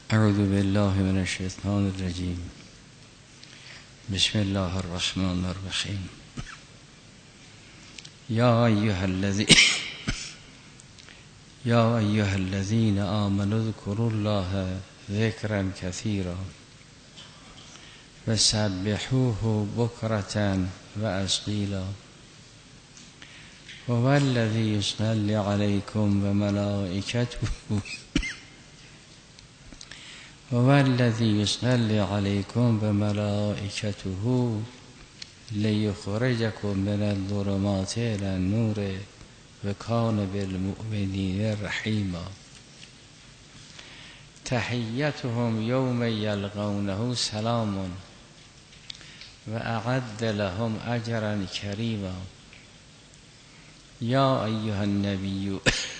اعوذ بالله من الشیطان الرجیم. بسم الله الرحمن الرحیم. یا ایها الذین آمنوا اذکروا الله ذکرا کثیرا وسبحوه بکرة واصیلا هو الذی یصلی علیکم وملائکته هو الذی یصلی علیکم وملائکته لیخرجکم من الظلمات الی النور وکان بالمؤمنین رحیما. تحیتهم یوم یلقونه سلام و اعد لهم اجرا کریما. یا ایها النبی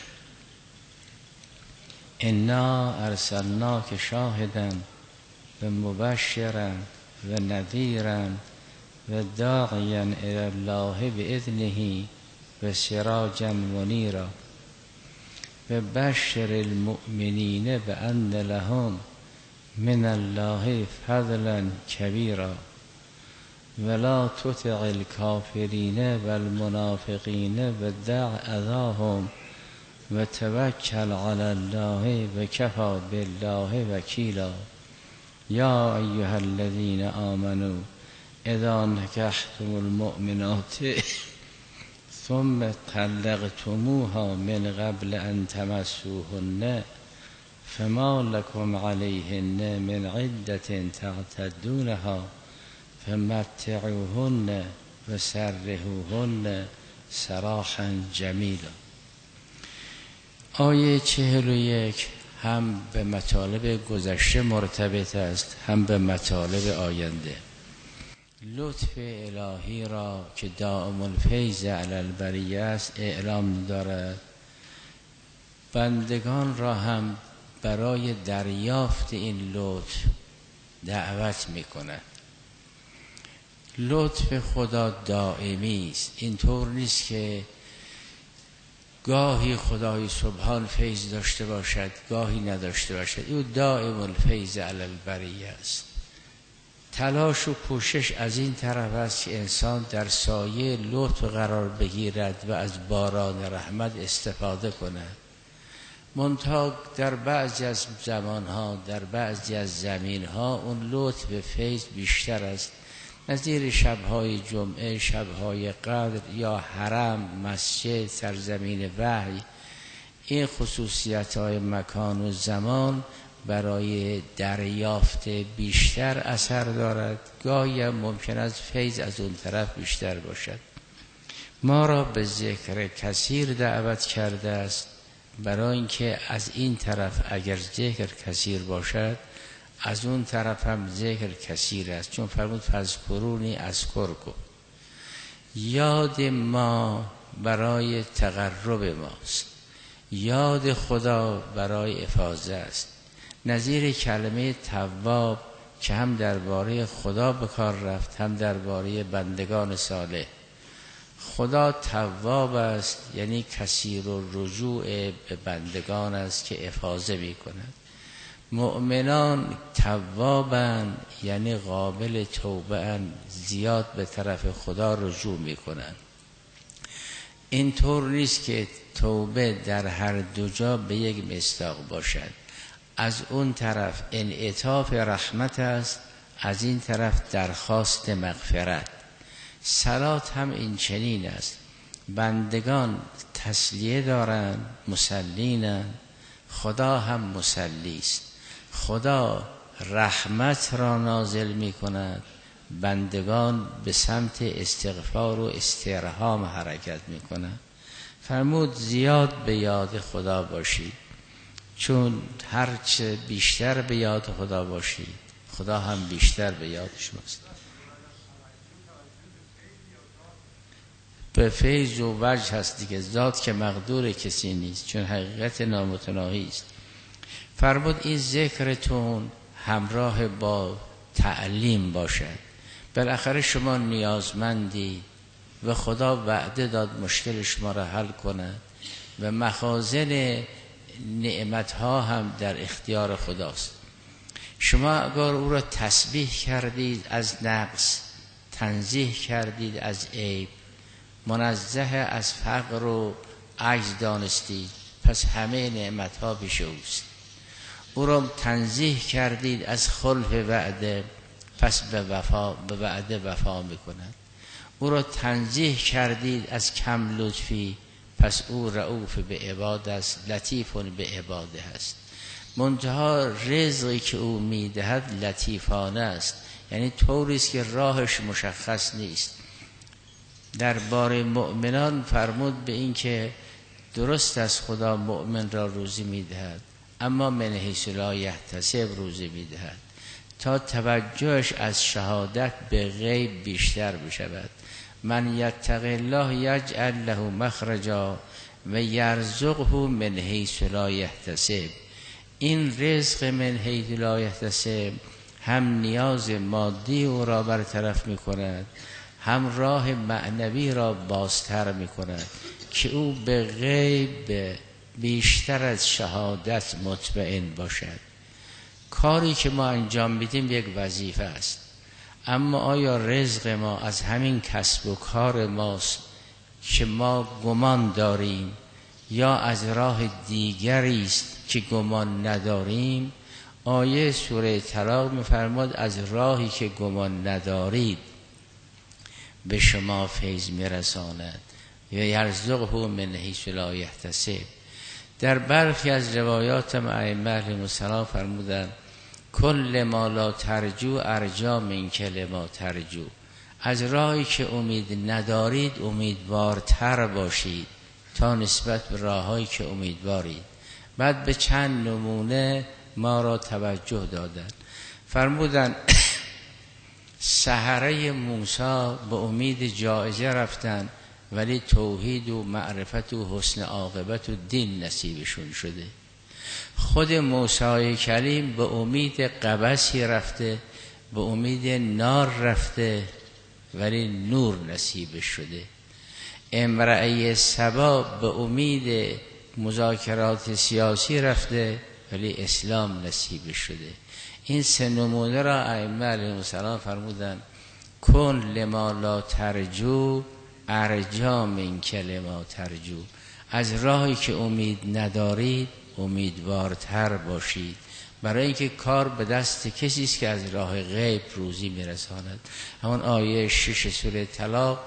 انا ارسلناک شاهدا و مبشرا و نذیرا و داعیا الی الله باذنه و سراجا منیرا و بشر المؤمنین بان لهم من الله فضلا کبیرا ولا تطع الکافرین والمنافقین ودع اذاهم و توکل علی الله و کفی بالله وکیلا. یا ایها الذین آمنوا اذا نکحتم المؤمنات ثم طلقتموها من قبل ان تمسوهن فما لكم عليهن من عدة تعتدونها فمتعوهن وسرحوهن سراحا جمیلا. آیه 41 هم به مطالب گذشته مرتبط است، هم به مطالب آینده. لطف الهی را که دائم الفیض علی البریه است اعلام دارد، بندگان را هم برای دریافت این لطف دعوت می کند. لطف خدا دائمی است، اینطور نیست که گاهی خدای سبحان فیض داشته باشد گاهی نداشته باشد. او دائم الفیض علی البریه است. تلاش و کوشش از این طرف است که انسان در سایه لطف قرار بگیرد و از باران رحمت استفاده کند. منتها در بعضی از زمانها، در بعضی از زمینها اون لطف فیض بیشتر است، نظیر شبهای جمعه، شبهای قدر یا حرم، مسجد، سرزمین وحی. این خصوصیت‌های مکان و زمان برای دریافت بیشتر اثر دارد. گاهی هم ممکن است فیض از اون طرف بیشتر باشد. ما را به ذکر کثیر دعوت کرده است برای اینکه از این طرف اگر ذکر کثیر باشد از اون طرف هم ذکر کثیر است، چون فرمود فاذکرونی اذکرکم. یاد ما برای تقرب ماست، یاد خدا برای افاضه است. نظیر کلمه تواب که هم درباره خدا به کار رفت هم درباره بندگان صالح. خدا تواب است یعنی کثیر الرجوع به بندگان است که افاضه می کند. مؤمنان توابن یعنی قابل توبه ان، زیاد به طرف خدا رجوع می کنند. اینطور نیست که توبه در هر دو جا به یک مصداق باشد. از اون طرف انعطاف رحمت است، از این طرف درخواست مغفرت. صلات هم این چنین است. بندگان تسلیه دارند، مسلینند، خدا هم مسلی است. خدا رحمت را نازل می کند، بندگان به سمت استغفار و استرحام حرکت می کنند. فرمود زیاد به یاد خدا باشید، چون هرچه بیشتر به یاد خدا باشید خدا هم بیشتر به یاد شماست. به فیض و وجه هست دیگه، ذات که مقدور کسی نیست، چون حقیقت نامتناهی است. فرمود این ذکرتون همراه با تعلیم باشد. بالاخره شما نیازمندی و خدا وعده داد مشکل شما را حل کند و مخازن نعمتها هم در اختیار خداست. شما اگر او را تسبیح کردید از نقص، تنزیه کردید از عیب، منزه از فقر و عجز دانستید، پس همه نعمتها پیش اوست. او را تنزیه کردید از خلف وعده، پس به وعده وفا میکند. او را تنزیه کردید از کم لطفی، پس او رؤوف به عباد است، لطیف به عباده است. منتها رزقی که او میدهد لطیفانه است، یعنی طوری است که راهش مشخص نیست. درباره مؤمنان فرمود به این که درست است خدا مؤمن را روزی میدهد، اما من حیث لا یحتسب روزی میدهد تا توجهش از شهادت به غیب بیشتر بشود. من یتق الله یجعل له مخرجا و یرزقه من حیث لا یحتسب. این رزق من حیث لا یحتسب هم نیاز مادی او را برطرف می کند، هم راه معنوی را بازتر می کند که او به غیب بیشتر از شهادت مطمئن باشد. کاری که ما انجام میدیم یک وظیفه است، اما آیا رزق ما از همین کسب و کار ماست که ما گمان داریم، یا از راه دیگری است که گمان نداریم؟ آیه سوره طلاق می‌فرماد از راهی که گمان ندارید به شما فیض میرساند یا یرزقه من حیث لا یحتسب. در برخی از روایات ائمه علیهم السلام فرمودند کل ما لا ترجو ارجا من کل ما ترجو. از راهی که امید ندارید امیدوارتر باشید تا نسبت به راهایی که امیدوارید. بعد به چند نمونه ما را توجه دادند. فرمودند سحره موسی به امید جایزه رفتن، ولی توحید و معرفت و حسن عاقبت و دین نصیبشون شده. خود موسی کلیم به امید قبسی رفته، به امید نار رفته، ولی نور نصیب شده. امرأه سبا به امید مذاکرات سیاسی رفته، ولی اسلام نصیب شده. این سه نمونه را ائمه علیهم السلام فرمودند کن لما لا ترجو ارجا من کلما ترجو. از راهی که امید ندارید امیدوارتر باشید، برای اینکه کار به دست کسی است که از راه غیب روزی میرساند. همون آیه 6 سوره طلاق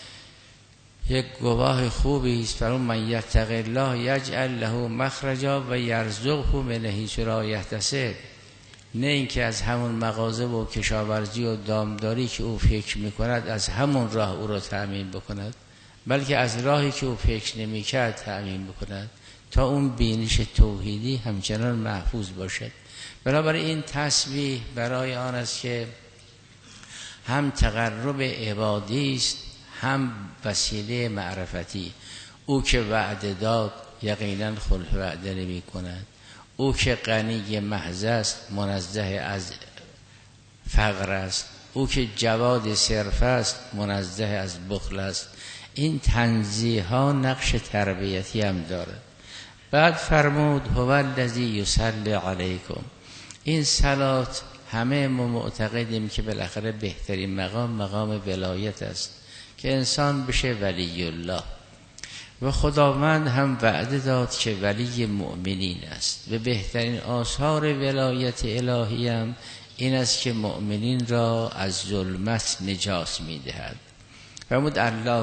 یک گواه خوبی است. فرمود من یتق الله یجعل له مخرجا و یرزقه من حیث لا یحتسب. نه اینکه از همون مغازه و کشاورزی و دامداری که او فکر میکند از همون راه او را تأمین بکند، بلکه از راهی که او فکر نمیکرد تأمین بکند تا اون بینش توحیدی همچنان محفوظ باشد. بنابراین این تسبیح برای آن است که هم تقرب عبادی است، هم وسیله معرفتی. او که وعده داد یقینا خلف وعده نمی کند. او که غنی محض است، منزه از فقر است. او که جواد صرف است، منزه از بخل است. این تنزیه ها نقش تربیتی هم دارد. بعد فرمود هو الذی یصلی علیکم. این صلات همه ما معتقدیم که بالاخره بهترین مقام ولایت است که انسان بشه ولی الله، و خداوند هم وعده داد که ولی مؤمنین است. و بهترین آثار ولایت الهی هم این است که مؤمنین را از ظلمت نجات میدهد. فرمود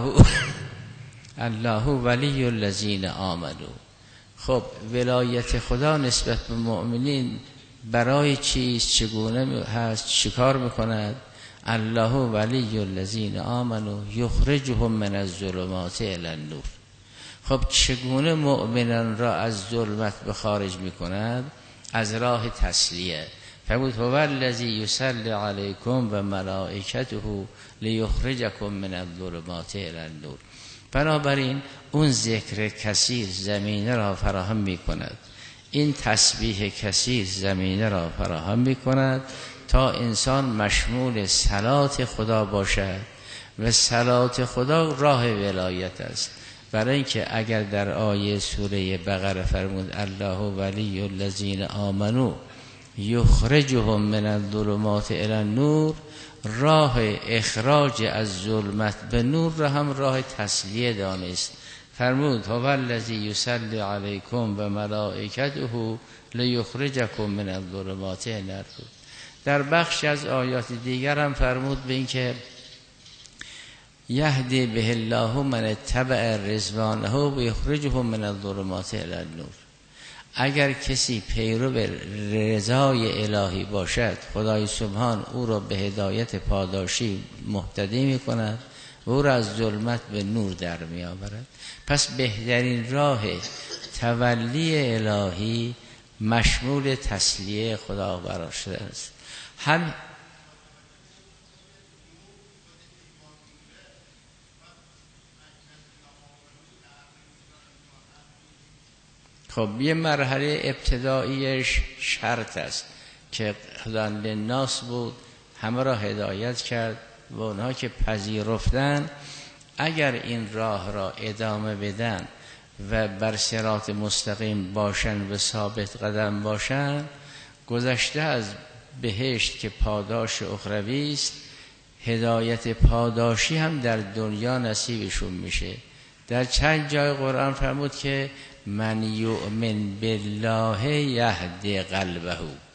الله ولی الذین آمنوا. خب ولایت خدا نسبت به مؤمنین برای چیست، چگونه هست، چیکار میکند؟ الله ولی الذین آمنوا یخرجهم من الظلمات الی النور. خب چگونه مؤمنان را از ظلمت به خارج میکند؟ از راه تسلیه. فرمود هو الذی یصلی علیکم و ملائکته لیخرجکم من الظلمات الی النور. بنابراین اون ذکر کثیر زمینه را فراهم می کند، این تسبیح کثیر زمینه را فراهم می کند تا انسان مشمول صلات خدا باشد و صلات خدا راه ولایت است. برای اینکه اگر در آیه سوره بقره فرمود الله ولی الذین آمنو یخرجهم من الظلمات الی النور، راه اخراج از ظلمت به نور را هم راه تسلیه دانست. فرمود هو الذی یصلی علیکم و ملائکته لیخرجکم من الظلمات الی النور. در بخش از آیات دیگر هم فرمود به این که یهدی به الله من اتبع رضوانه و یخرجهم من الظلمات الی النور. اگر کسی پیرو رضای الهی باشد، خدای سبحان او را به هدایت پاداشی مهتدی می کند و او را از ظلمت به نور در می آورد. پس بهترین راه تولی الهی مشمول تسلیه خدا قرار شده است. هم خب یه مرحله ابتداییش شرط است که خدا للناس بود، همه را هدایت کرد و اونها که پذیرفتن اگر این راه را ادامه بدن و بر صراط مستقیم باشن و ثابت قدم باشن، گذشته از بهشت که پاداش اخروی است، هدایت پاداشی هم در دنیا نصیبشون میشه. در چند جای قرآن فرمود که من یؤمن بالله یهدی قلبه.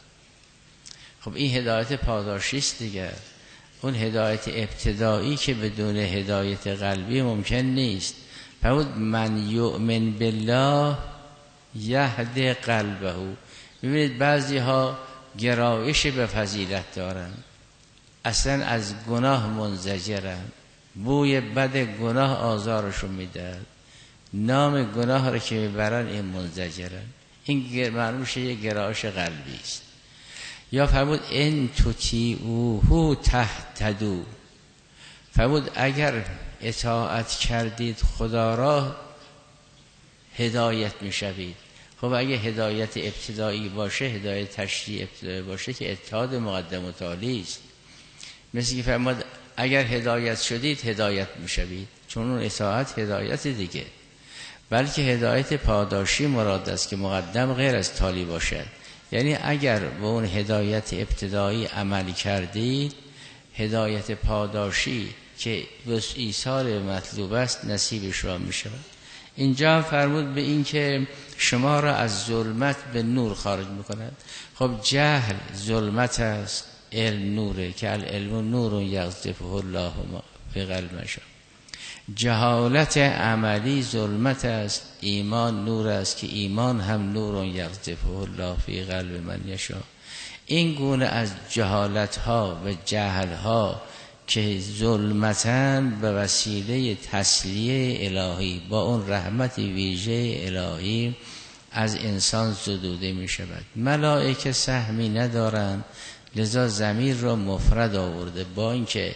خب این هدایت پاداشی است دیگه. اون هدایت ابتدایی که بدون هدایت قلبی ممکن نیست. فرمود من یؤمن بالله یهدی قلبه. ببینید بعضی ها گرایش به فضیلت دارن، اصلا از گناه منزجرن، بوی بد گناه آزارشون میده، نام گناه رو که میبرن این منزجرن. این معلوم میشه یه گرایش قلبی است. یا فرمود ان تطیعوه تهتدوا. فرمود اگر اطاعت کردید خدا را هدایت میشوید. خب اگه هدایت ابتدایی باشه، هدایت تشریع ابتدایی باشه که اتحاد مقدم و تالی است. مثل که فرمود اگر هدایت شدید هدایت میشوید، چون اون اطاعت هدایت دیگه. بلکه هدایت پاداشی مراد است که مقدم غیر از تالی باشد. یعنی اگر به اون هدایت ابتدایی عمل کردید، هدایت پاداشی که بس ایصال مطلوب است نصیب شما می شود. اینجا فرمود به این که شما را از ظلمت به نور خارج می کند. خب جهل ظلمت است، علم نوره که العلم نور یقذفه الله فی قلب من یشاء. جهالت عملی ظلمت است، ایمان نور است که ایمان هم نور یقذفه الله فی قلب من یشاء. این گونه از جهالت ها و جهل ها که ظلمتن به وسیله تسلیه الهی با اون رحمت ویژه الهی از انسان زدوده می شود. ملائکه سهمی ندارند، لذا ضمیر را مفرد آورده، با اینکه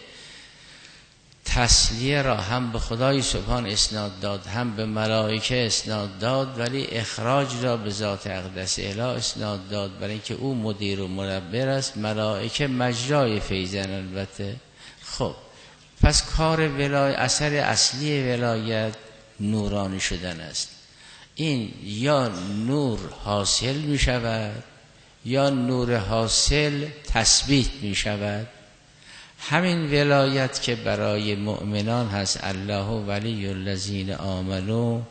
تسلیه را هم به خدای سبحان اسناد داد، هم به ملائکه اسناد داد، ولی اخراج را به ذات اقدس اله اسناد داد، برای اینکه او مدیر و مدبر است. ملائکه مجرای فیضن البته. خب پس کار ولایت، اثر اصلی ولایت نورانی شدن است. این یا نور حاصل می شود یا نور حاصل تثبیت می شود. همین ولایت که برای مؤمنان هست، الله ولی الذین آمنوا،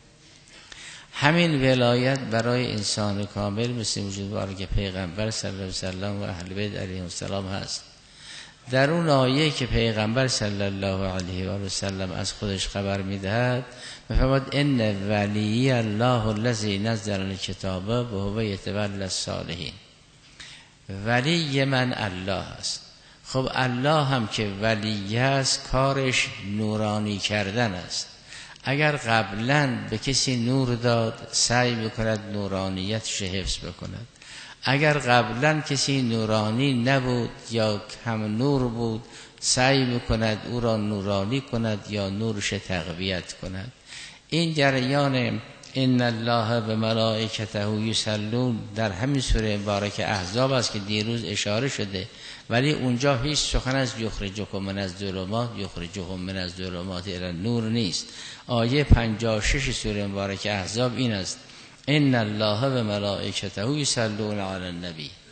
همین ولایت برای انسان کامل مثل وجود که پیغمبر صلی الله علیه و سلم و اهل بیت علیهم السلام هست. در اون آیه که پیغمبر صلی الله علیه و سلم از خودش خبر میدهد میفرماد ان ولی الله الذی نزل الکتاب و هو یتولی الصالحین. ولی من الله است. خب الله هم که ولی است کارش نورانی کردن است. اگر قبلا به کسی نور داد سعی بکند نورانیتش حفظ بکند. اگر قبلا کسی نورانی نبود یا کم نور بود سعی بکند او را نورانی کند یا نورش تقویت کند. این جریان ان الله و ملائکته یصلون در همین سوره مبارکه احزاب است که دیروز اشاره شده، ولی اونجا هیچ سخن از یخرجکم من الظلمات یخرجهم من الظلمات الی النور نیست. آیه 56 سوره مبارکه احزاب این است ان الله و ملائکته یصلون علی النبی.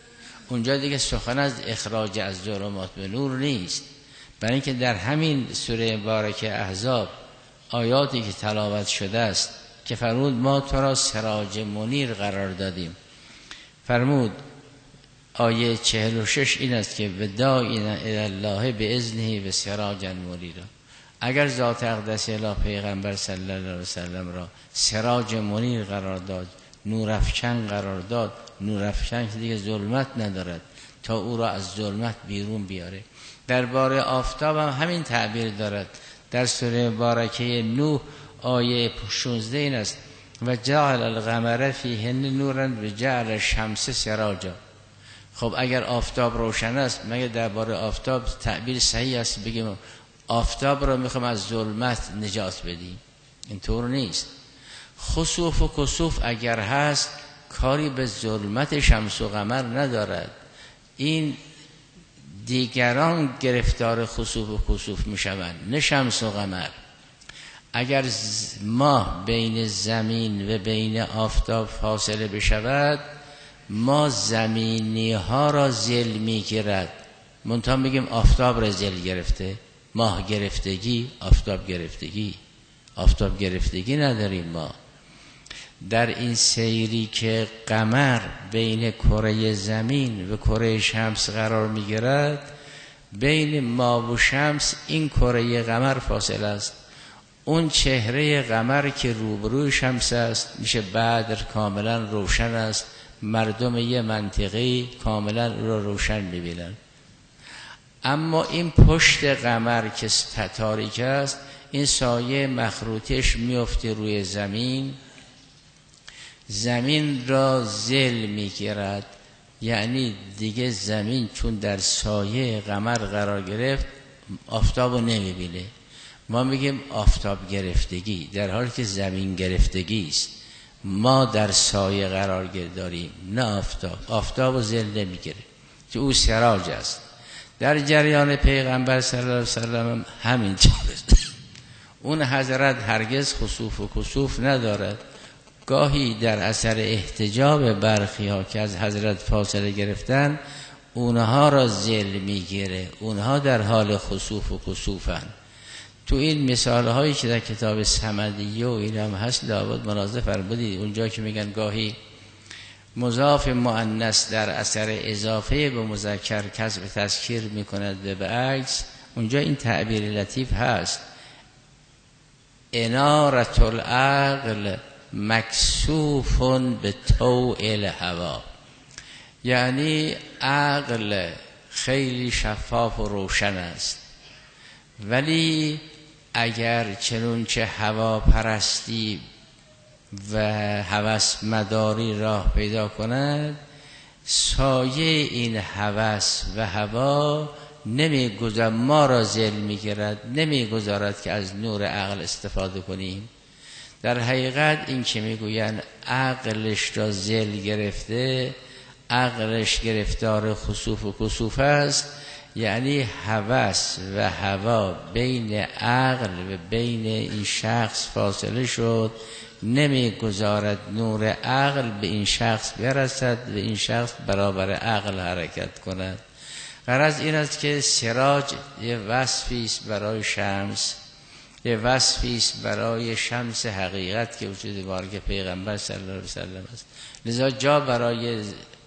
اونجا دیگه سخن از اخراج از ظلمات به نور نیست، برای اینکه در همین سوره مبارکه احزاب آیاتی که تلاوت شده است که فرمود ما تو را سراج منیر قرار دادیم، فرمود آیه 46 این است که وداعین الی الله باذنه و سراجا منیرا. اگر ذات اقدس اله پیغمبر صلی الله علیه و سلم را سراج منیر قرار داد، نورافکن قرار داد، نورافکن که دیگه ظلمت ندارد تا او را از ظلمت بیرون بیاره. درباره آفتاب هم همین تعبیر دارد. در سوره مبارکه نوح آیه 16 این است و جعل القمر فیهن نورا و جعل الشمس سراجا. خب اگر آفتاب روشن است، مگه درباره آفتاب تعبیر صحیح است بگیم آفتاب را میخوام از ظلمت نجات بدیم؟ اینطور نیست. خسوف و کسوف اگر هست کاری به ظلمت شمس و قمر ندارد. این دیگران گرفتار خسوف و کسوف میشوند، نه شمس و قمر. اگر ماه بین زمین و بین آفتاب فاصله بشود، ما زمینی ها را زل میگیرد، منتها میگیم آفتاب را زل گرفته. ماه گرفتگی، آفتاب گرفتگی نداریم ما. در این سیری که قمر بین کره زمین و کره شمس قرار میگیرد، بین ما و شمس این کره قمر فاصله است. اون چهره قمر که روبروی شمس است میشه بدر، کاملا روشن است، مردم یه منطقه کاملا رو روشن میبینن. اما این پشت قمر که تاریک است، این سایه مخروطش میفته روی زمین، زمین را زل میگیرد. یعنی دیگه زمین چون در سایه قمر قرار گرفت آفتاب رو نمیبینه. ما میگیم آفتاب گرفتگی، در حالی که زمین گرفتگی است. ما در سایه قرار داریم، نه آفتاب رو زل نمیگیره که او سراج است. در جریان پیغمبر صلی الله علیه وسلم همین طور. اون حضرت هرگز خسوف و کسوف ندارد. گاهی در اثر احتجاب برخی ها که از حضرت فاصله گرفتن، اونها را زل میگیره، اونها در حال خسوف و کسوفن. تو این مثال هایی که در کتاب صمدیه و این هم هست لابد ملاحظه فرمودید، اونجا که میگن گاهی مضاف مؤنث در اثر اضافه به مذکر کسب تذکیر میکند و به عکس، اونجا این تعبیر لطیف هست انارة العقل مکسوف به طوع الهوا. یعنی عقل خیلی شفاف و روشن است، ولی اگر چنونچه هوا پرستی و هوس مداری راه پیدا کند، سایه این هوس و هوا نمیگذارد، ما را زل میگیرد، نمیگذارد که از نور عقل استفاده کنیم. در حقیقت این که میگوین عقلش را زل گرفته، عقلش گرفتار خسوف و کسوف است، یعنی هوس و هوا بین عقل و بین این شخص فاصله شد، نمیگذارد نور عقل به این شخص برسد و این شخص برابر عقل حرکت کند. غرض این است که سراج یه وصفی است برای شمس، یه وصفی است برای شمس حقیقت که وجود بارک پیغمبر صلی الله علیه وسلم است. لذا جا برای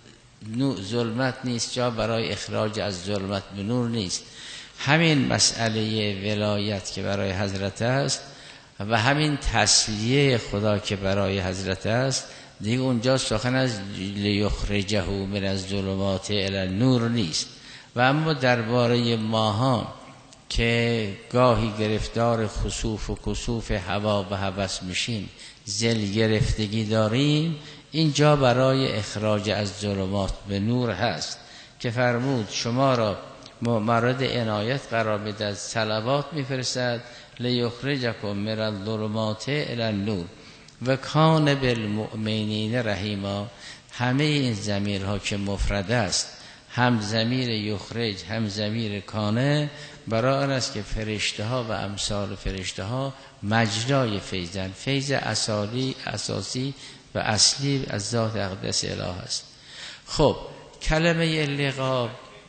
ظلمت نیست، جا برای اخراج از ظلمت به نور نیست. همین مسئله ولایت که برای حضرت است و همین تسلیه خدا که برای حضرت است، دیگه اونجا سخن از لیخرجه من از ظلمات الی النور نیست. و اما درباره ماها که گاهی گرفتار خسوف و کسوف هوا و هوس میشیم، زل گرفتگی داریم، اینجا برای اخراج از ظلمات به نور هست که فرمود شما را مورد عنایت قرار میدهد، صلوات میفرستد لیخرجکم من الظلمات الی النور و کان بالمؤمنین رحیما. همه این ضمیرها که مفرد است، هم ضمیر یخرج هم ضمیر کانه، برای آن است که فرشته ها و امثال فرشته ها مجرای فیضن، فیض اساسی و اصلی از ذات اقدس اله است. خب کلمه لقا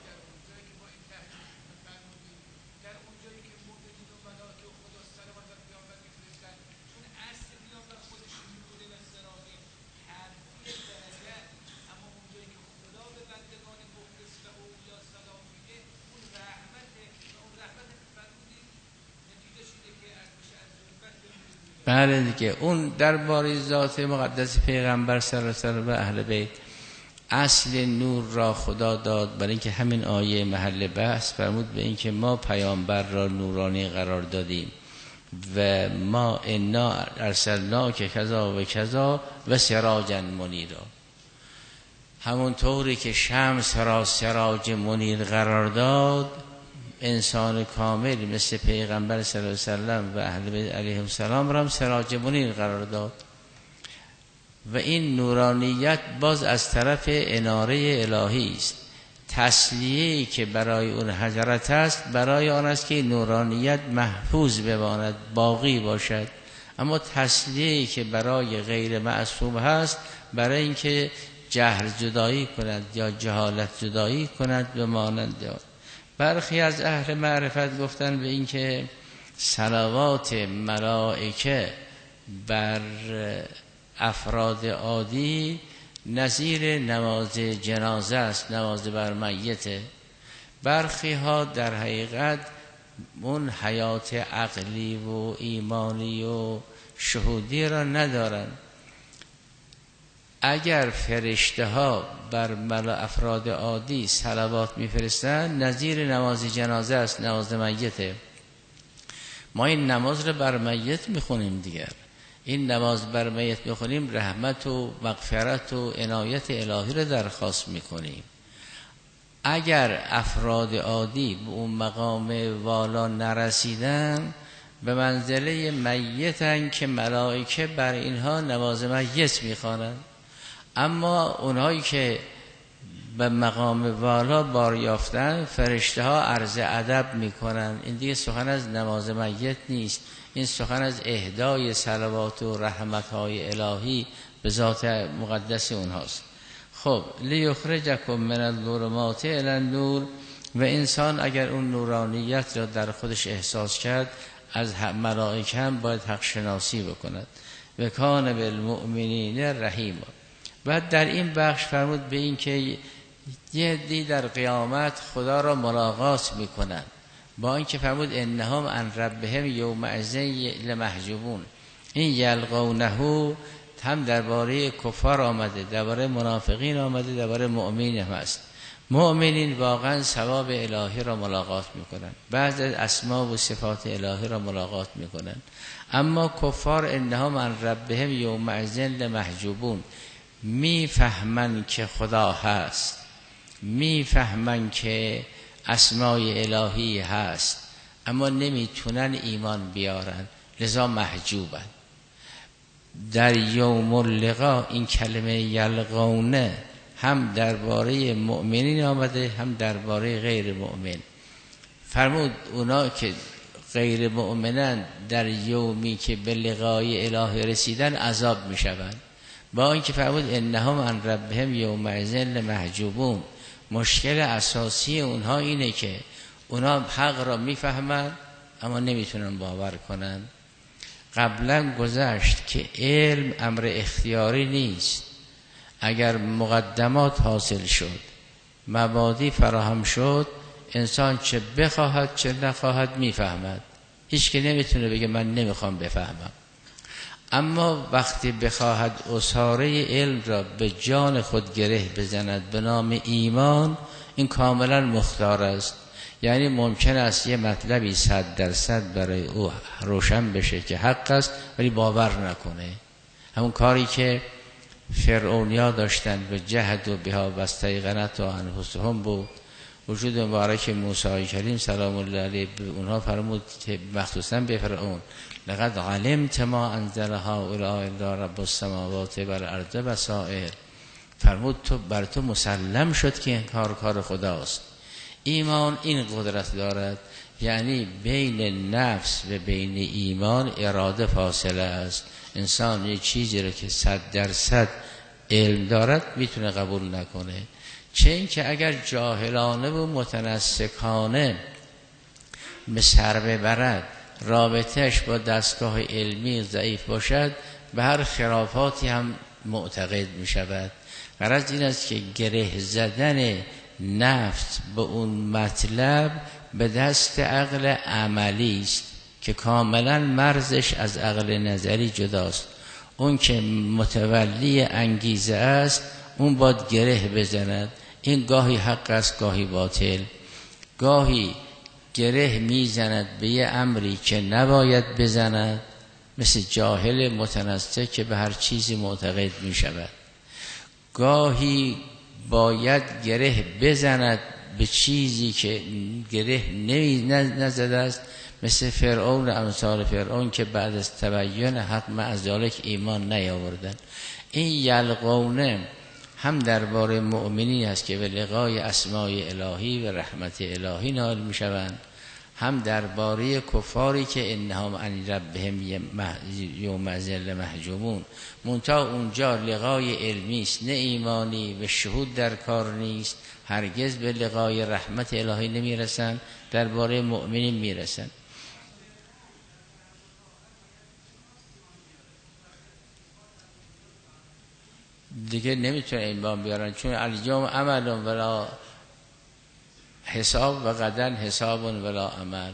بله دیگه، اون درباره ذات مقدس پیغمبر صلی الله علیه و اهل بیت اصل نور را خدا داد، برای اینکه همین آیه محل بحث فرمود به اینکه ما پیامبر را نورانی قرار دادیم و ما انا ارسلناک کذا و کذا و سراجا منیرا. همون طوری که شمس را سراج منیر قرار داد، انسان کامل مثل پیغمبر صلی الله علیه و سلم و اهل بیت علیهم السلام را هم سراج منیر قرار داد. و این نورانیت باز از طرف اناره الهی است. تسلیه‌ای که برای اون حضرت است برای آن است که نورانیت محفوظ بماند، باقی باشد. اما تسلیه‌ای که برای غیر معصوم هست برای اینکه جهل جدایی کند یا جهالت جدایی کند بماند. برخی از اهل معرفت گفتن به اینکه صلوات ملائکه بر افراد عادی نظیر نماز جنازه است، نماز بر میته. برخی ها در حقیقت اون حیات عقلی و ایمانی و شهودی را ندارن. اگر فرشته ها بر افراد عادی صلوات میفرستن نظیر نماز جنازه است، نماز میته. ما این نماز را بر میت میخونیم دیگر، این نماز بر میت میخونیم، رحمت و مغفرت و عنایت الهی را درخواست میکنیم. اگر افراد عادی به اون مقام والا نرسیدن به منزله میتن که ملائکه بر اینها نماز میت میخوانند. اما اونهایی که به مقام والا بار یافتن فرشته ها عرض ادب میکنن. این دیگه سخن از نماز میت نیست، این سخن از اهدای صلوات و رحمت های الهی به ذات مقدس اونهاست. خب لیخرجکم من الظلمات الی النور. و انسان اگر اون نورانیت را در خودش احساس کرد از ملائکه هم باید حق شناسی بکند. و کان بالمؤمنین رحیما. بعد در این بخش فرمود به این که یه دی در قیامت خدا را ملاقات میکنند، با اینکه فرمود انهم عن ربهم یومئذ لمحجوبون. این یلقونه هم درباره کفار آمده، درباره منافقین آمده، درباره مؤمنین هم است. مؤمنین واقعا ثواب الهی را ملاقات میکنند، بعض از اسما و صفات الهی را ملاقات میکنند. اما کفار انهم عن ربهم یومئذ لمحجوبون، میفهمن که خدا هست، میفهمن که اسمای الهی هست، اما نمیتونن ایمان بیارن، لذا محجوبن. در یوم اللقا این کلمه یلقونه هم درباره مؤمنین آمده هم درباره غیر مؤمن. فرمود اونا که غیر مؤمنن در یومی که به لقای الهی رسیدن عذاب میشوند، با اینکه فرمود انهم عن ربهم یومئذ لمحجوبون. مشکل اساسی اونها اینه که اونها حق را میفهمن اما نمیتونن باور کنن. قبلا گذشت که علم امر اختیاری نیست. اگر مقدمات حاصل شد، مبادی فراهم شد، انسان چه بخواهد چه نخواهد میفهمد. هیچ که نمیتونه بگه من نمیخوام بفهمم. اما وقتی بخواهد اساره علم را به جان خود گره بزند به نام ایمان، این کاملا مختار است. یعنی ممکن است یه مطلبی 100% برای او روشن بشه که حق است ولی باور نکنه. همون کاری که فرعونیا داشتن و جهد و بها و استیقنت و انفسهم بود. وجود مبارک موسی کریم سلام الله علیه به اونها فرمود که مخصوصا به فرعون لقد علمت ما انزل هؤلاء الا رب السماوات والارض بصائر. فرمود تو بر تو مسلم شد که این کار خداست. ایمان این قدرت دارد، یعنی بین نفس و بین ایمان اراده فاصله است. انسان یک چیزی رو که 100% علم دارد میتونه قبول نکنه، چه این که اگر جاهلانه و متنسکانه به سر ببرد، رابطهش با دستگاه علمی ضعیف باشد، به هر خرافاتی هم معتقد می شود. غرض این است که گره زدن نفس به اون مطلب به دست عقل عملی است که کاملا مرزش از عقل نظری جداست. اون که متولی انگیزه است اون باید گره بزند. این گاهی حق است گاهی باطل، گاهی گره میزند به یه امری که نباید بزند، مثل جاهل متنسک که به هر چیزی معتقد می شود. گاهی باید گره بزند به چیزی که گره نزده است، مثل فرعون و امثال فرعون که بعد از تبیین حق مع ذلک ایمان نیاوردن. این یلقونه هم درباره مؤمنین است که به لقای اسماء الهی و رحمت الهی نائل می شوند، هم درباره کفاری که انهم عن ربهم یومئذ محجوبون. منتها اونجا لقای علمی است، نه ایمانی و شهود در کار نیست، هرگز به لقای رحمت الهی نمی رسند. درباره مؤمنین می رسند. دیگه نمیتونه ایمان بیارن، چون الیوم عمل ولا حساب و غدا حساب ولا عمل.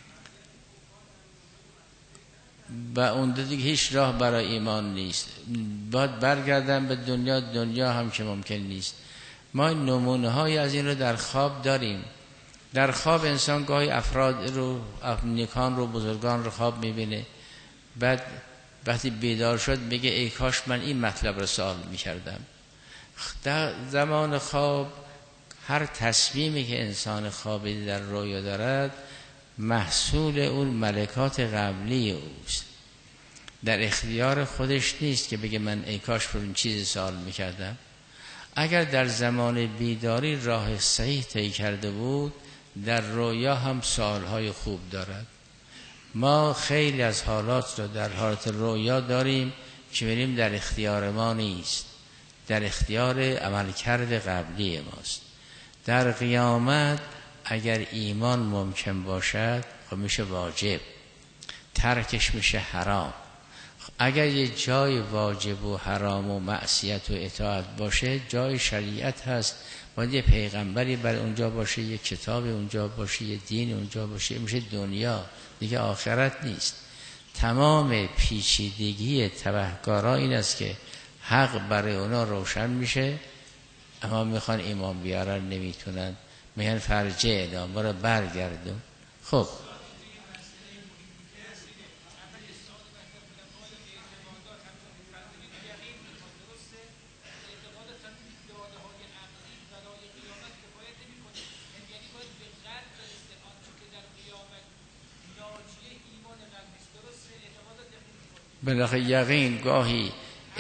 و اون دیگه هیچ راه برای ایمان نیست، باید برگردن به دنیا، دنیا هم که ممکن نیست. ما نمونه های از این رو در خواب داریم. در خواب انسان گاهی افراد رو، نیکان رو، بزرگان رو خواب میبینه، بعد وقتی بیدار شد میگه ای کاش من این مطلب رو سوال میکردم. در زمان خواب هر تصمیمی که انسان خوابیده در رویا دارد محصول اون ملکات قبلی اوست، در اختیار خودش نیست که بگه من ای کاش پر این چیزی سوال میکردم. اگر در زمان بیداری راه صحیح طی کرده بود، در رویا هم سوالهای خوب دارد. ما خیلی از حالات رو در حالت رویا داریم که می‌بینیم در اختیار ما نیست، در اختیار عملکرد قبلی ماست. در قیامت اگر ایمان ممکن باشد خب میشه واجب، ترکش میشه حرام. اگر یه جای واجب و حرام و معصیت و اطاعت باشه، جای شریعت هست، باید یه پیغمبری بر اونجا باشه، یه کتابی اونجا باشه، یه دین اونجا باشه، میشه دنیا، دیگه آخرت نیست. تمام پیچیدگی تبهکارا این است که حق برای اونا روشن میشه، اما میخوان ایمان بیارن نمیتونن، میگن فرجه اعدام، برو برگردون. خب بالاخره یقین گاهی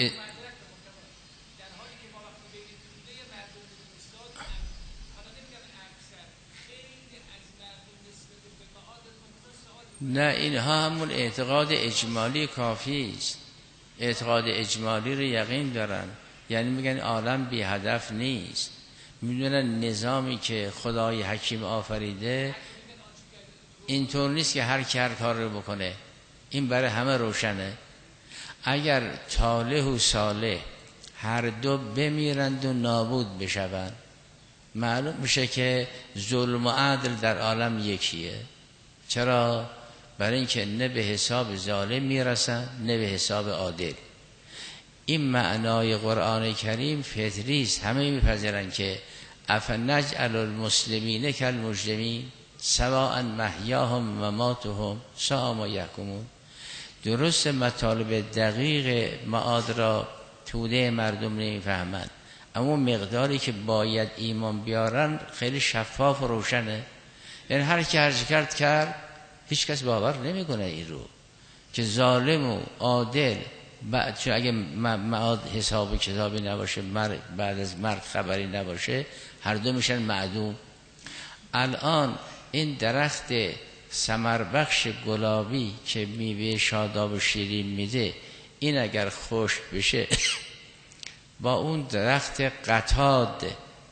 نه، اینها همون اعتقاد اجمالی کافی است. اعتقاد اجمالی رو یقین دارن، یعنی میگن عالم بی هدف نیست، میدونن نظامی که خدای حکیم آفریده اینطور نیست که هر کی هر کار رو بکنه. این برای همه روشنه. اگر طالح و صالح هر دو بمیرند و نابود بشوند، معلوم میشه که ظلم و عدل در عالم یکیه. چرا؟ برای اینکه نه به حساب ظالم میرسن نه به حساب عادل. این معنای قرآن کریم فطری است، همه میپذیرن که افنجعل المسلمین کالمجرمین سواء محیاهم و ماتهم ساء ما یحکمون. درست مطالب دقیق معاد را توده مردم نمیفهمند، اما مقداری که باید ایمان بیارن خیلی شفاف و روشنه. یعنی هر کی هر کرد هیچ کس باور نمیکنه این رو که ظالم و عادل بعد، چون اگه معاد حساب کتابی نباشه، بعد از مرگ خبری نباشه، هر دو میشن معدوم. الان این درخت ثمربخش گلابی که میوه شاداب و شیرین میده، این اگر خشک بشه با اون درخت قطاد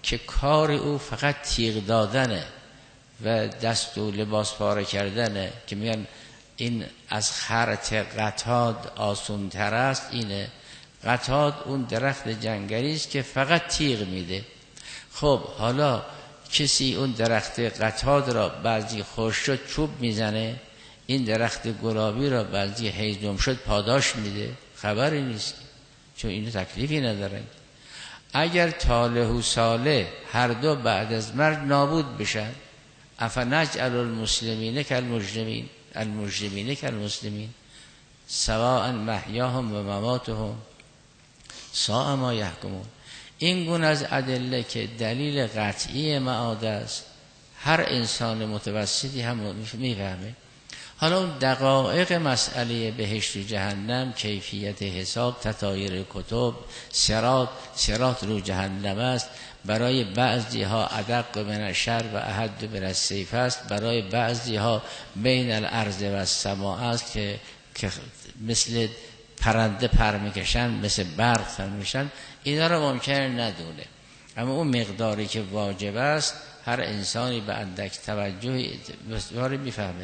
که کار او فقط تیغ دادنه و دست و لباس پاره کردنه، که میگن این از خرط قطاد آسون تر است. اینه قطاد اون درخت جنگلی است که فقط تیغ میده. خب حالا کسی اون درخت قطاد را بعضی خشک شد چوب میزنه، این درخت گلابی را بعضی هیزم شد پاداش میده، خبری نیست، چون اینو تکلیفی ندارن. اگر طالح و صالح هر دو بعد از مرگ نابود بشن، افنجعل المسلمین کالمجرمین المجرمین کالمسلمین سواء محیاهم و مماتهم ساء ما یحکمون. این گونه از ادله که دلیل قطعی معاد است، هر انسان متوسطی هم میفهمه. حالا اون دقایق مسئله بهشت و جهنم، کیفیت حساب، تطایر کتب، صراط رو جهنم است، برای بعضی ها ادق من الشر و احد من السیف است، برای بعضی ها بین الارض و السماء است که مثل پرنده پر میکشن، مثل برق تن میشن. اینا رو ممکنه ندونه، اما اون مقداری که واجب است هر انسانی به اندک توجه بسیاری میفهمه.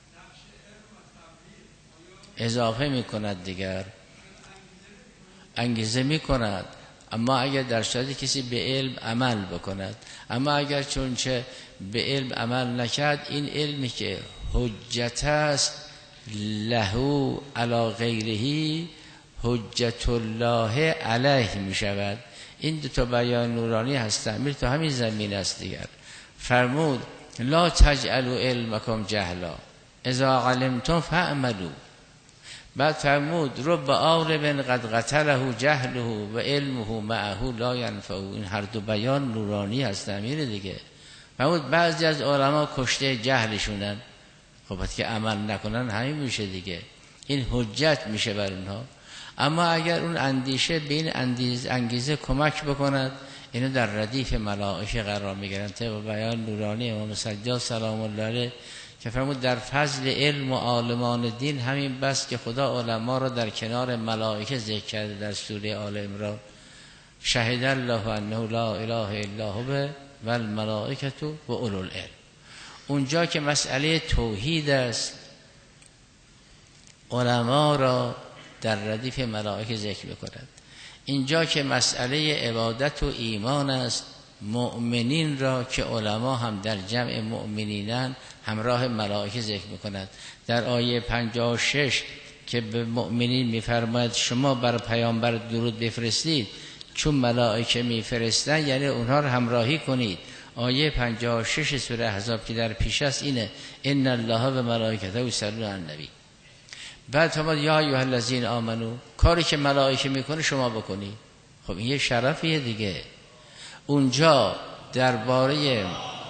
اضافه میکند دیگر، انگیزه میکند. اما اگر در شاید کسی به علم عمل بکند، اما اگر چونچه به علم عمل نکرد، این علمی که حجت است لهو علی غیره حجت الله علیه می شود. این دو تا بیان نورانی هست، تعمیر تو همین زمین است دیگر. فرمود لا تجعلوا علمکم جهلا اذا علمتم فاعملوا. بعد فرمود رب عالم قد قتله جهله و علمه معه لا ينفعه. این هر دو بیان نورانی هست، تعمیر دیگه. فرمود بعضی از علما کشته جهلشونن، خب که عمل نکنن همین میشه دیگه، این حجت میشه بر اونها. اما اگر اون اندیشه به این انگیزه کمک بکند، اینو در ردیف ملائکه قرار میگیرن. طبق بیان نورانی امام سجاد سلام الله علیه که فرمود در فضل علم و عالمان دین همین بس که خدا علما را در کنار ملائکه ذکر کرده در سوره آل عمران. شهد الله انه لا اله الا هو و الملائکه و اولو العلم. اونجا که مسئله توحید است، علما را در ردیف ملائکه ذکر بکند. اینجا که مسئله عبادت و ایمان است، مؤمنین را که علما هم در جمع مؤمنینن همراه ملائکه ذکر میکند. در آیه 56 که به مؤمنین میفرماید شما بر پیامبر درود بفرستید، چون ملائکه میفرستن یعنی اونها رو همراهی کنید. آیه 56 سوره احزاب که در پیش است اینه ان الله و ملائکته یصلون علی النبی. بعد فرمود یا ایها الذین آمنو، کاری که ملائکه میکنه شما بکنی. خب این یه شرفیه دیگه. اونجا درباره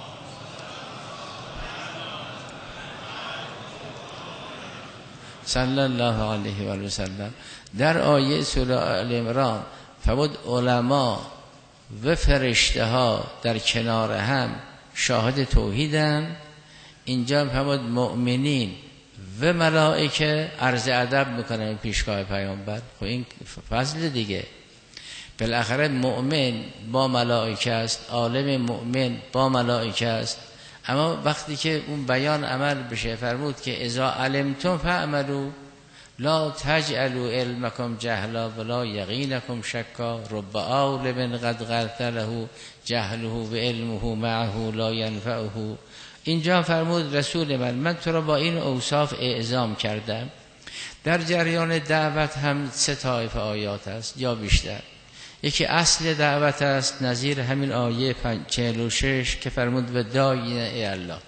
صلی الله علیه و سلم در آیه سوره آل عمران فرمود علما و فرشته ها در کنار هم شاهد توحیدن. اینجا فرمود مؤمنین و ملائکه عرض ادب میکنن پیشگاه پیامبر. خب این فضل دیگه. بالاخره مؤمن با ملائکه است، عالم مؤمن با ملائکه است. اما وقتی که اون بیان عمل بشه فرمود که اذا علمتم فاعملوا لا تجعلوا علمکم جهلا ولا یقینکم شکا رب عالم قد قتله جهله و علمه معه لا ینفعه. اینجا فرمود رسول من تو را با این اوصاف اعزام کردم. در جریان دعوت هم 3 طایفه آیات است یا بیشتر. یکی اصل دعوت است نظیر همین آیه 46 که فرمود و داعین الی الله.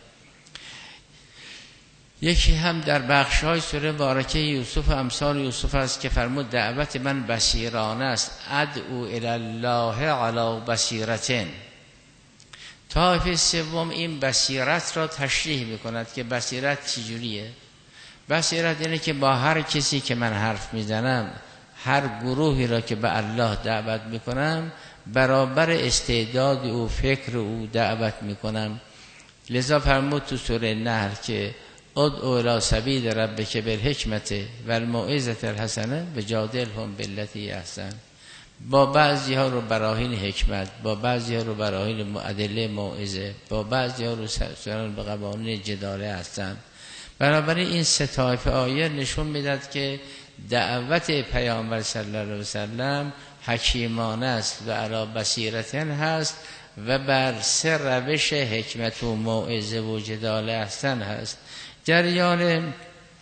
یکی هم در بخش‌های سوره بارکه یوسف و امثال یوسف است که فرمود دعوت من بصیرانه است ادعو الی الله علی بصیرتن. طایفه سوم این بصیرت را تشریح میکند که بصیرت چجوریه. بصیرت اینه که با هر کسی که من حرف میزنم، هر گروهی را که به الله دعوت میکنم، برابر استعداد او فکر او دعوت میکنم. لذا فرمود تو سوره نحل که ادعو الی سبیل ربک بالحکمت والموعظة الحسنه وجادلهم بالتی احسن. با بعضی ها رو براهین حکمت، با بعضی ها رو براهین ادله موعظه، با بعضی ها رو سران به قوانین جداله هستن. بنابراین این سه طایفه آیه نشون میداد که دعوت پیامبر صلی الله علیه وسلم حکیمانه است و علی بصیرت هست و بر سه روش حکمت و موعظه و جداله هستن هست. جریان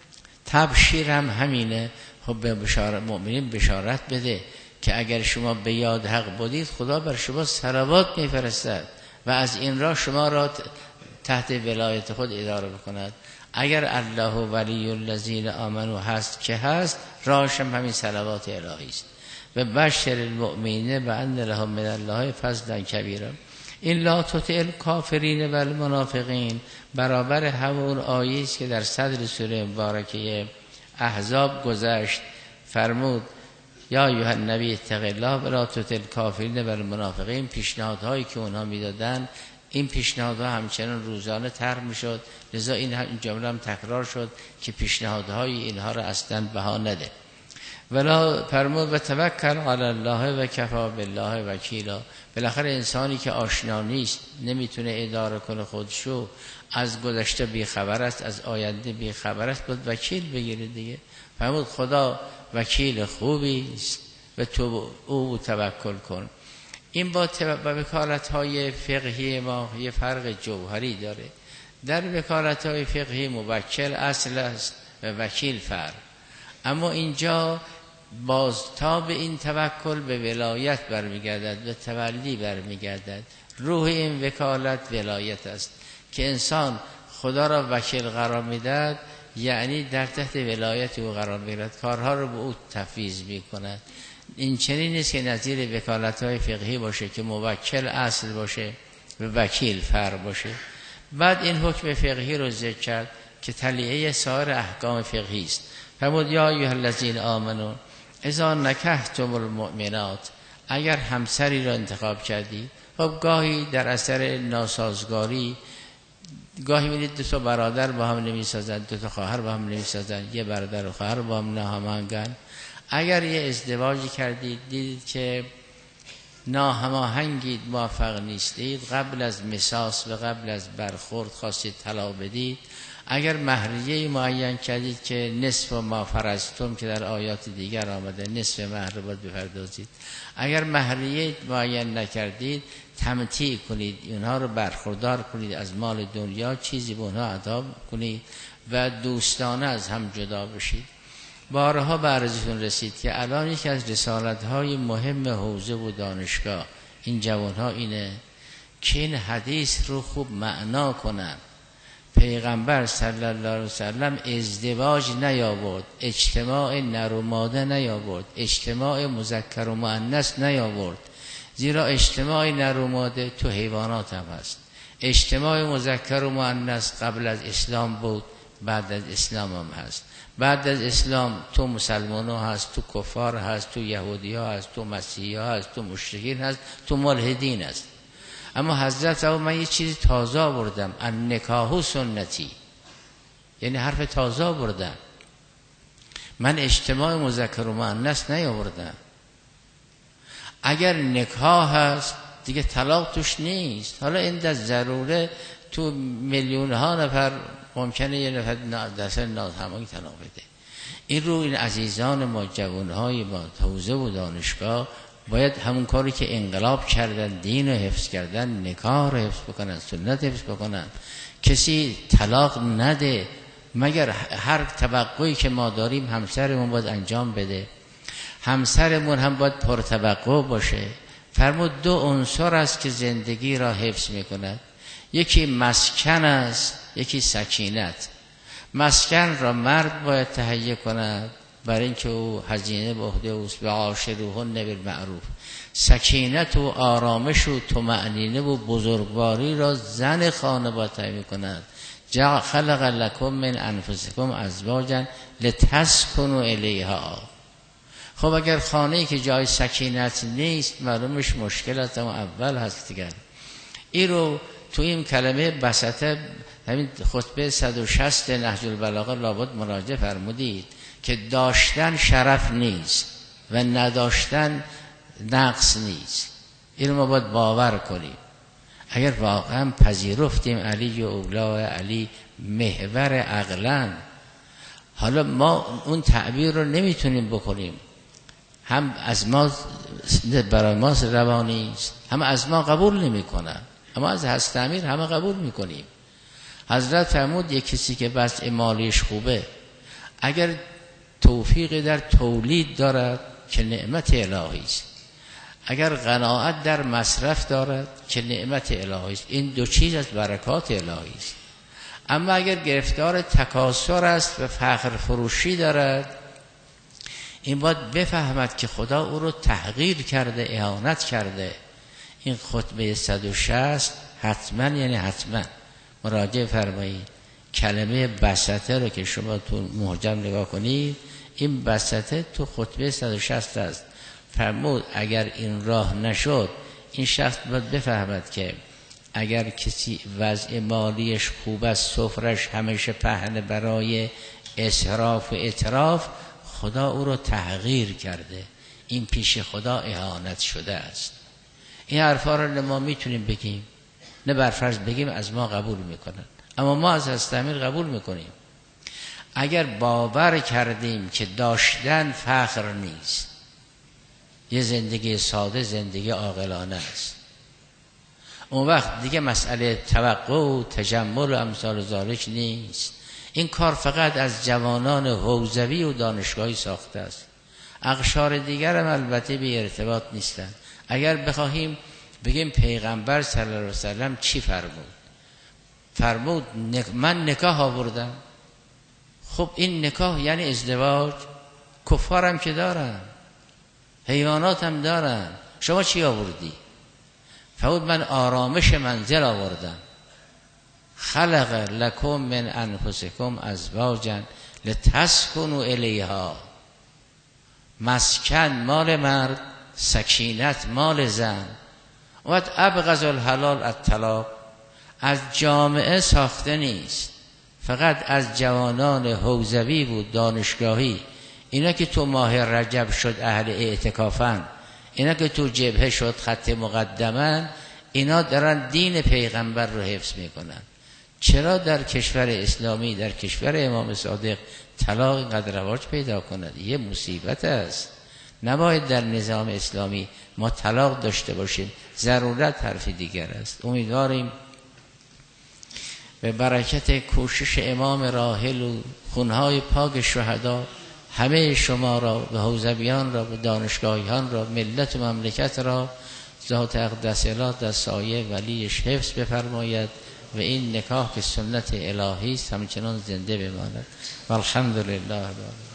تبشیر هم همینه. خب به بشارت مؤمنین بشارت بده که اگر شما به یاد حق بودید خدا بر شما صلوات میفرستد و از این راه شما را تحت ولایت خود اداره بکند. اگر الله ولی الذین آمنوا هست که هست، راهش هم همین صلوات الهی است. و بشر المؤمنین بأن لهم من الله فضلا کبیرا. این لا تطع الکافرین و المنافقین برابر همون آیه است که در صدر سوره مبارکه احزاب گذشت. فرمود یا ایها النبی اتق الله ولا تطع الکافرین و المنافقین. پیشنهادهایی که اونها میدادن، این پیشنهادها همچنان روزانه طرح میشد، لذا این جمله هم تکرار شد که پیشنهادهای اینها را اصلا بها نده. ولا فرمود و توکل علی الله و کفی بالله وکیلا. بالاخره انسانی که آشنا نیست، نمیتونه اداره کنه خودشو، از گذشته بیخبر است، از آینده بیخبر است، باید وکیل بگیره دیگه. فرمود خدا وکیل خوبی است و تو او توکل کن. این با وکالت‌های فقهی ما یه فرق جوهری داره. در وکالت‌های فقهی موکل اصل است و وکیل فرع. اما اینجا بازتاب این توکل به ولایت برمیگردد و تولی برمیگردد. روح این وکالت ولایت است که انسان خدا را وکیل قرار میدهد، یعنی در تحت ولایت او قرار میگیرد، کارها رو به او تفویض میکند. این چنین نیست که نظیر وکالت‌های فقهی باشه که موکل اصل باشه و وکیل فرع باشه. بعد این حکم فقهی رو ذکر کرد که تلیعه سایر احکام فقهی است. فرمود یا ایها الذین آمنوا اذا نکحتم المؤمنات. اگر همسری را انتخاب کردی، خب گاهی در اثر ناسازگاری، گاهی میدید دو تا برادر با هم نمیسازن، دو تا خواهر با هم نمیسازن، یه برادر و خواهر با هم ناهماهنگن. اگر یه ازدواجی کردید دیدید که ناهماهنگید، موفق نیستید، قبل از مساس و قبل از برخورد خواستید طلاق بدید، اگر مهریه معین کردید که نصف ما فرضتم که در آیات دیگر آمده نصف مهر رو باید بپردازید، اگر مهریه معین نکردید تمتیع کنید، اونها رو برخوردار کنید از مال دنیا، چیزی به اونها عطا کنید و دوستانه از هم جدا بشید. بارها به عرضتون رسید که الان یکی از رسالت‌های مهم حوزه و دانشگاه این جوانها اینه که این حدیث رو خوب معنا کنن. پیغمبر صلی الله علیه وسلم ازدواج نیاورد، اجتماع نر و ماده نیاورد، اجتماع مذکر و مؤنث نیاورد، زیرا اجتماع نر و ماده تو حیوانات هم هست. اجتماع مذکر و مؤنث قبل از اسلام بود، بعد از اسلام هم هست. بعد از اسلام تو مسلمان ها هست، تو کفار هست، تو یهودی ها هست، تو مسیحی ها هست، تو مشرکین هست، تو ملحدین هست. اما حضرت من یه چیزی تازه آوردم، النکاح سنتی، یعنی حرف تازه آوردم. من اجتماع مذکر و مؤنث نیاوردم. اگر نکاح هست دیگه طلاق توش نیست. حالا این در ضروره تو میلیون ها نفر ممکنه یه نفر در سن ناهماهنگی طلاق بده. این رو این عزیزان ما، جوانهای ما حوزه و دانشگاه باید همون کاری که انقلاب کردن، دین رو حفظ کردن، نکاح رو حفظ بکنن، سنت حفظ بکنن. کسی طلاق نده مگر هر توقعی که ما داریم همسرمون باید انجام بده، همسرمون هم باید پرتوقع باشه. فرمود دو عنصر است که زندگی را حفظ میکند، یکی مسکن است، یکی سکینت. مسکن را مرد باید تهیه کند برای اینکه او هزینه به عهده اوست، و عاشروهن بالمعروف. سکینت و آرامش و طمأنینه و بزرگواری را زن خانه باید تهیه کند. خلق لکم من انفسکم ازواجا لتسکنوا الیها. خب اگر خانه‌ای که جای سکینت نیست معلومش مشکل است، اما اول هست دیگر. این رو تو این کلمه بسطه همین خطبه 160 نهج البلاغه لابد مراجعه فرمودید که داشتن شرف نیست و نداشتن نقص نیست. این ما باید باور کنیم. اگر واقعا پذیرفتیم علی و اولا علی محور عقلن، حالا ما اون تعبیر رو نمیتونیم بکنیم، هم از ما برای ما روانی است، هم از ما قبول نمیکنن، اما از حضرت امیر همه قبول میکنیم. حضرت فرمود یک کسی که وضع مالیش خوبه اگر توفیق در تولید دارد که نعمت الهی است، اگر قناعت در مصرف دارد که نعمت الهی است. این دو چیز از برکات الهی است. اما اگر گرفتار تکاسر است و فخر فروشی دارد، این باید بفهمد که خدا او رو تحقیر کرده، اهانت کرده. این خطبه 160 حتما، یعنی حتما مراجعه فرمایید. کلمه بسطه رو که شما تو محجم نگاه کنید، این بسطه تو خطبه 160 است. فرمود اگر این راه نشد، این شخص باید بفهمد که اگر کسی وضع مالیش خوب است، سفرش همیشه پهن برای اسراف و اطراف، خدا او رو تحقیر کرده، این پیش خدا اهانت شده است. این حرفا رو ما میتونیم بگیم، نه برفرض بگیم از ما قبول میکنن، اما ما از حضرت امیر قبول میکنیم. اگر باور کردیم که داشتن فخر نیست، یه زندگی ساده زندگی عاقلانه است، اون وقت دیگه مسئله توقع و تجمل و امثال ذالک نیست. این کار فقط از جوانان حوزوی و دانشگاهی ساخته است. اقشار دیگر هم البته به ارتباط نیستند. اگر بخواهیم بگیم پیغمبر صلی الله علیه وسلم چی فرمود من نکاح آوردم. خب این نکاح یعنی ازدواج. کفار هم که دارن، حیوانات هم دارن، شما چی آوردی؟ فرمود من آرامش منزل آوردم. خلق لکم من انفسکم ازواجا لتسکنوا الیها. مسکن مال مرد، سکینت مال زن. و ابغض الحلال الطلاق. از جامعه ساخته نیست، فقط از جوانان حوزوی بود، دانشگاهی. اینا که تو ماه رجب شد اهل اعتکافن، اینا که تو جبهه شد خط مقدمن، اینا دارن دین پیغمبر رو حفظ میکنن. چرا در کشور اسلامی، در کشور امام صادق طلاق اینقدر رواج پیدا کند؟ یه مصیبت است. نباید در نظام اسلامی ما طلاق داشته باشیم. ضرورت حرف دیگر است. امیدواریم به برکت کوشش امام راحل و خونهای پاک شهدا همه شما را، به حوزویان را، به دانشگاهیان را، ملت و مملکت را ذات اقدس اله در سایه ولیش حفظ بفرماید و این نکاح که سنت الهی است همچنان زنده بماند. والحمدلله.